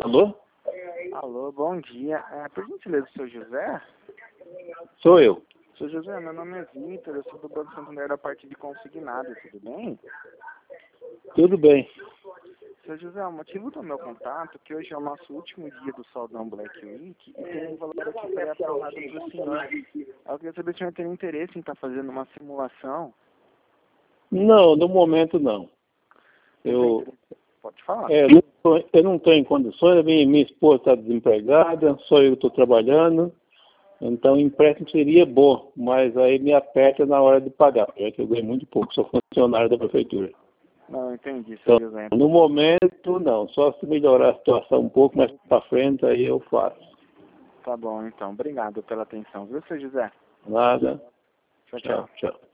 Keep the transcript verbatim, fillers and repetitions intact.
Alô? Alô, bom dia. É, por gentileza, o seu José? Sou eu. Seu José, meu nome é Vitor, eu sou do Banco Santander da parte de consignado, tudo bem? Tudo bem. Seu José, o motivo do meu contato é que hoje é o nosso último dia do Saldão Black Week e tem um valor aqui pré-aprovado para o senhor. Eu queria saber se o senhor tem interesse em estar fazendo uma simulação. Não, no momento não. Eu, Pode falar. é, não tô- eu não estou em condições, a minha, minha esposa está desempregada, só eu estou trabalhando, então empréstimo seria bom, mas aí me aperta na hora de pagar, já que eu ganho muito pouco, sou funcionário da prefeitura. Não, entendi, seu Então, José. no momento não, só se melhorar a situação um pouco mais para frente, aí eu faço. Tá bom, então. Obrigado pela atenção, viu, seu José? Nada. Tchau, tchau. Tchau, tchau.